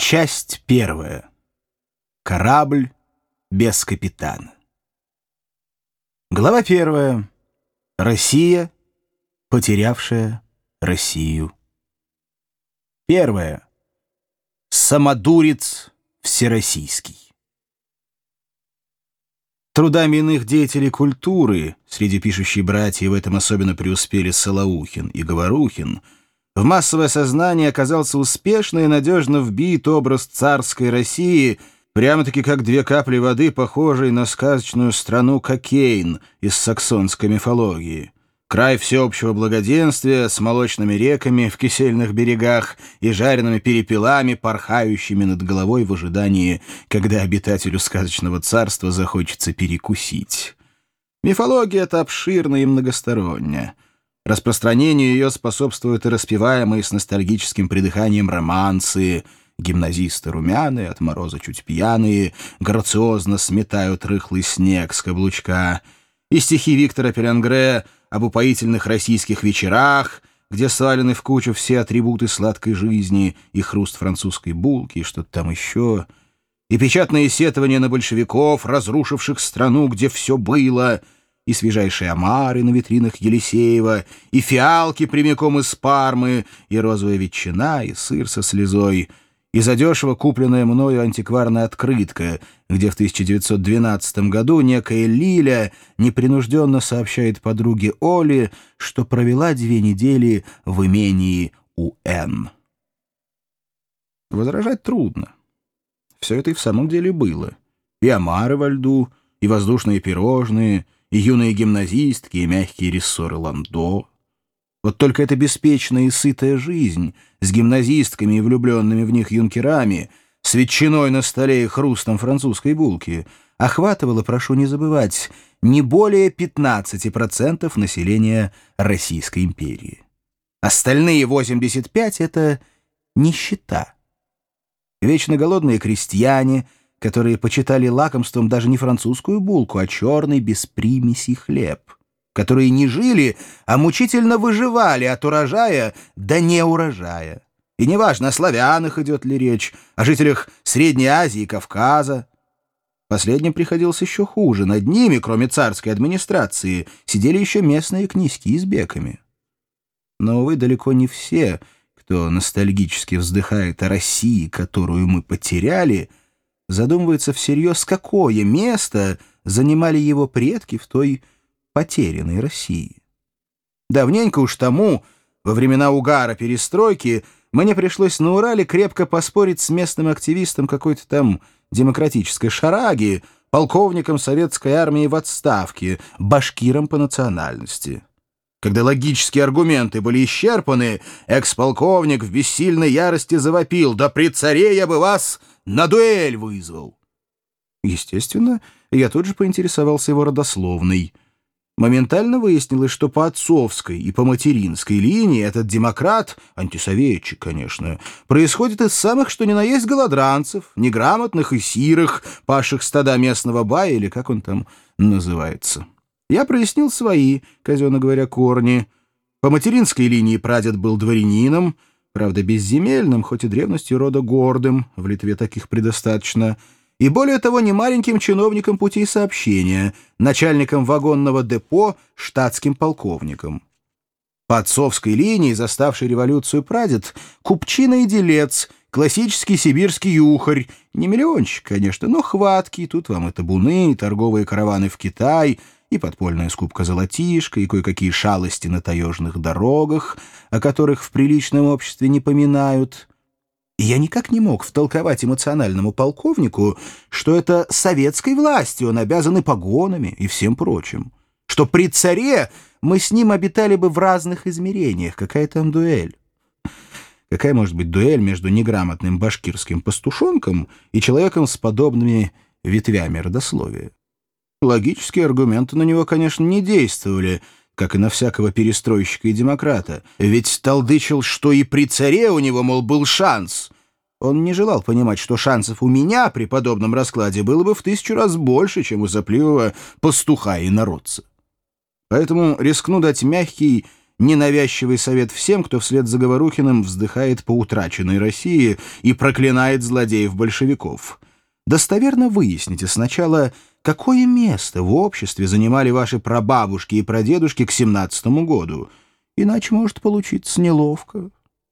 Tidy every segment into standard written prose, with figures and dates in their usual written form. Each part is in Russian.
Часть первая. Корабль без капитана. Глава первая. Россия, потерявшая Россию. Первое. Самодурец всероссийский. Трудами иных деятелей культуры, среди пишущей братьев в этом особенно преуспели Солоухин и Говорухин, в массовое сознание оказался успешно и надежно вбит образ царской России, прямо-таки как две капли воды, похожей на сказочную страну Кокейн из саксонской мифологии. Край всеобщего благоденствия с молочными реками в кисельных берегах и жареными перепелами, порхающими над головой в ожидании, когда обитателю сказочного царства захочется перекусить. Мифология эта обширна и многосторонняя. Распространению ее способствуют и распеваемые с ностальгическим придыханием романсы. Гимназисты румяные, от мороза чуть пьяные, грациозно сметают рыхлый снег с каблучка. И стихи Виктора Пеленгре об упоительных российских вечерах, где свалены в кучу все атрибуты сладкой жизни, и хруст французской булки, и что-то там еще. И печатные сетования на большевиков, разрушивших страну, где все было, и свежайшие омары на витринах Елисеева, и фиалки прямиком из Пармы, и розовая ветчина, и сыр со слезой, и задешево купленная мною антикварная открытка, где в 1912 году некая Лиля непринужденно сообщает подруге Оле, что провела 2 недели в имении у Н. Возражать трудно. Все это и в самом деле было. И омары во льду, и воздушные пирожные, и юные гимназистки, и мягкие рессоры ландо. Вот только эта беспечная и сытая жизнь с гимназистками и влюбленными в них юнкерами, с ветчиной на столе и хрустом французской булки, охватывала, прошу не забывать, не более 15% населения Российской империи. Остальные 85% — это нищета. Вечно голодные крестьяне, которые почитали лакомством даже не французскую булку, а черный без примесей хлеб, которые не жили, а мучительно выживали от урожая до неурожая. И неважно, о славянах идет ли речь, о жителях Средней Азии и Кавказа. Последним приходилось еще хуже. Над ними, кроме царской администрации, сидели еще местные князьки с беками. Но, увы, далеко не все, кто ностальгически вздыхает о России, которую мы потеряли, задумывается всерьез, какое место занимали его предки в той потерянной России. Давненько уж тому, во времена угара перестройки, мне пришлось на Урале крепко поспорить с местным активистом какой-то там демократической шараги, полковником советской армии в отставке, башкиром по национальности. Когда логические аргументы были исчерпаны, экс-полковник в бессильной ярости завопил: «Да при царе я бы вас на дуэль вызвал!» Естественно, я тут же поинтересовался его родословной. Моментально выяснилось, что по отцовской и по материнской линии этот демократ, антисоветчик, конечно, происходит из самых что ни на есть голодранцев, неграмотных и сирых, пасших стада местного бая, или как он там называется. Я прояснил свои, казенно говоря, корни. По материнской линии прадед был дворянином, правда, безземельным, хоть и древностью рода гордым, в Литве таких предостаточно, и более того, не маленьким чиновником путей сообщения, начальником вагонного депо, штатским полковником. По отцовской линии, заставший революцию прадед, купчина и делец, классический сибирский юхарь, не миллионщик, конечно, но хваткий, тут вам и табуны, и торговые караваны в Китай, и подпольная скупка золотишка, и кое-какие шалости на таежных дорогах, о которых в приличном обществе не поминают. И я никак не мог втолковать эмоциональному полковнику, что это советской власти он обязан и погонами, и всем прочим, что при царе мы с ним обитали бы в разных измерениях, какая там дуэль. Какая может быть дуэль между неграмотным башкирским пастушонком и человеком с подобными ветвями родословия? Логические аргументы на него, конечно, не действовали, как и на всякого перестройщика и демократа, ведь толдычил, что и при царе у него, мол, был шанс. Он не желал понимать, что шансов у меня при подобном раскладе было бы в 1000 раз больше, чем у сопливого пастуха и народца. Поэтому рискну дать мягкий ненавязчивый совет всем, кто вслед за Говорухиным вздыхает по утраченной России и проклинает злодеев-большевиков. Достоверно выясните сначала, какое место в обществе занимали ваши прабабушки и прадедушки к 17-му году, иначе может получиться неловко.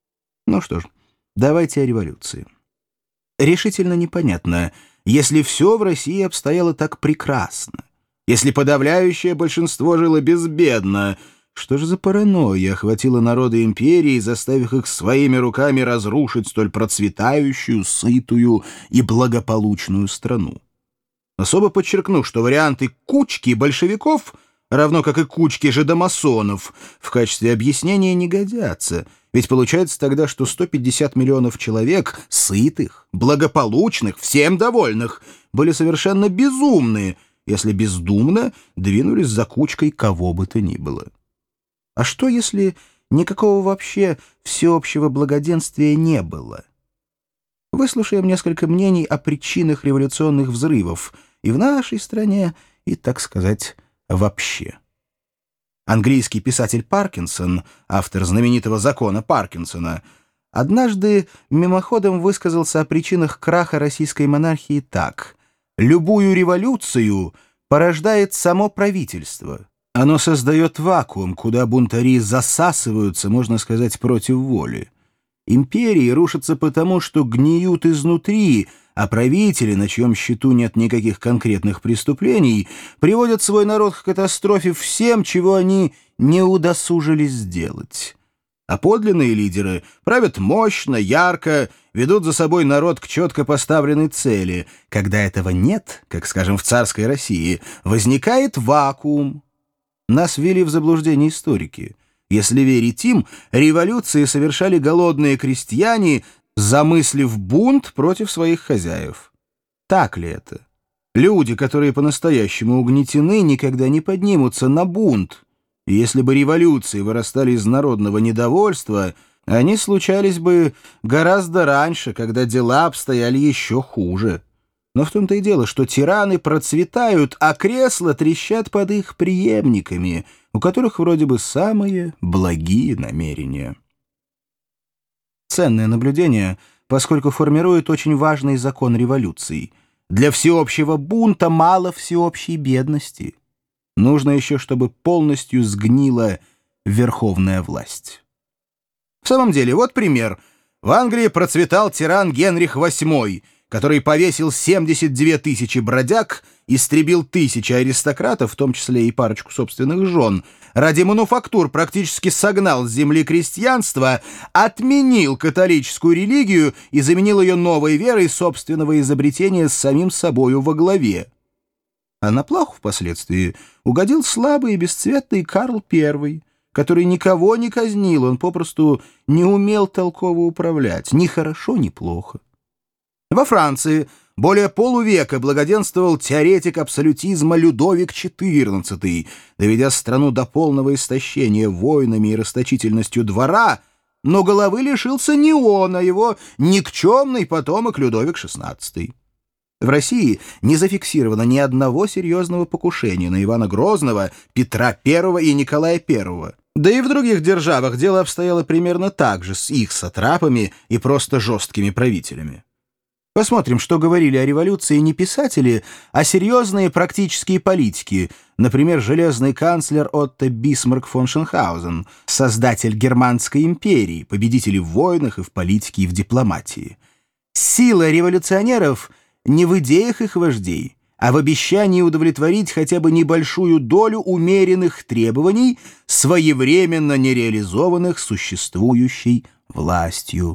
Ну что ж, давайте о революции. Решительно непонятно, если все в России обстояло так прекрасно, если подавляющее большинство жило безбедно, что же за паранойя охватила народы империи, заставив их своими руками разрушить столь процветающую, сытую и благополучную страну? Особо подчеркну, что варианты кучки большевиков, равно как и кучки жидомасонов, в качестве объяснения не годятся, ведь получается тогда, что 150 миллионов человек, сытых, благополучных, всем довольных, были совершенно безумные, если бездумно двинулись за кучкой кого бы то ни было. А что, если никакого вообще всеобщего благоденствия не было? Выслушаем несколько мнений о причинах революционных взрывов и в нашей стране, и, так сказать, вообще. Английский писатель Паркинсон, автор знаменитого закона Паркинсона, однажды мимоходом высказался о причинах краха российской монархии так: «Любую революцию порождает само правительство. Оно создает вакуум, куда бунтари засасываются, можно сказать, против воли. Империи рушатся потому, что гниют изнутри, а правители, на чьем счету нет никаких конкретных преступлений, приводят свой народ к катастрофе всем, чего они не удосужились сделать. А подлинные лидеры правят мощно, ярко, ведут за собой народ к четко поставленной цели. Когда этого нет, как, скажем, в царской России, возникает вакуум. Нас ввели в заблуждение историки. Если верить им, революции совершали голодные крестьяне, замыслив бунт против своих хозяев. Так ли это? Люди, которые по-настоящему угнетены, никогда не поднимутся на бунт. И если бы революции вырастали из народного недовольства, они случались бы гораздо раньше, когда дела обстояли еще хуже. Но в том-то и дело, что тираны процветают, а кресла трещат под их преемниками, у которых вроде бы самые благие намерения. Ценное наблюдение, поскольку формирует очень важный закон революций. Для всеобщего бунта мало всеобщей бедности. Нужно еще, чтобы полностью сгнила верховная власть. В самом деле, вот пример. В Англии процветал тиран Генрих VIII, который повесил 72 тысячи бродяг, истребил 1000 аристократов, в том числе и парочку собственных жен, ради мануфактур практически согнал с земли крестьянство, отменил католическую религию и заменил ее новой верой собственного изобретения с самим собою во главе. А на плаху впоследствии угодил слабый и бесцветный Карл I, который никого не казнил, он попросту не умел толково управлять, ни хорошо, ни плохо. Во Франции более полувека благоденствовал теоретик абсолютизма Людовик XIV, доведя страну до полного истощения войнами и расточительностью двора, но головы лишился не он, а его никчемный потомок Людовик XVI. В России не зафиксировано ни одного серьезного покушения на Ивана Грозного, Петра I и Николая I. Да и в других державах дело обстояло примерно так же с их сатрапами и просто жесткими правителями. Посмотрим, что говорили о революции не писатели, а серьезные практические политики, например, железный канцлер Отто Бисмарк фон Шенхаузен, создатель Германской империи, победитель в войнах и в политике, и в дипломатии. Сила революционеров не в идеях их вождей, а в обещании удовлетворить хотя бы небольшую долю умеренных требований, своевременно нереализованных существующей властью.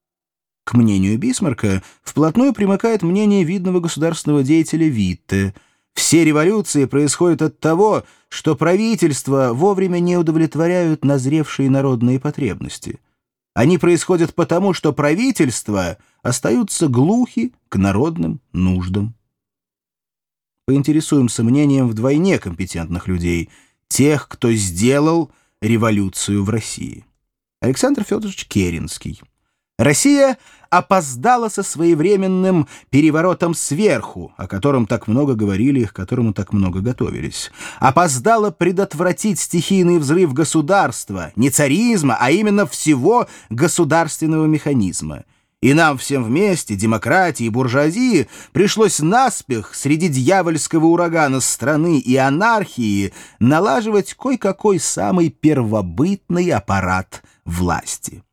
К мнению Бисмарка вплотную примыкает мнение видного государственного деятеля Витте. Все революции происходят от того, что правительства вовремя не удовлетворяют назревшие народные потребности. Они происходят потому, что правительства остаются глухи к народным нуждам. Поинтересуемся мнением вдвойне компетентных людей, тех, кто сделал революцию в России. Александр Федорович Керенский. Россия опоздала со своевременным переворотом сверху, о котором так много говорили и к которому так много готовились. Опоздала предотвратить стихийный взрыв государства, не царизма, а именно всего государственного механизма. И нам всем вместе, демократии и буржуазии, пришлось наспех среди дьявольского урагана страны и анархии налаживать кой-какой самый первобытный аппарат власти.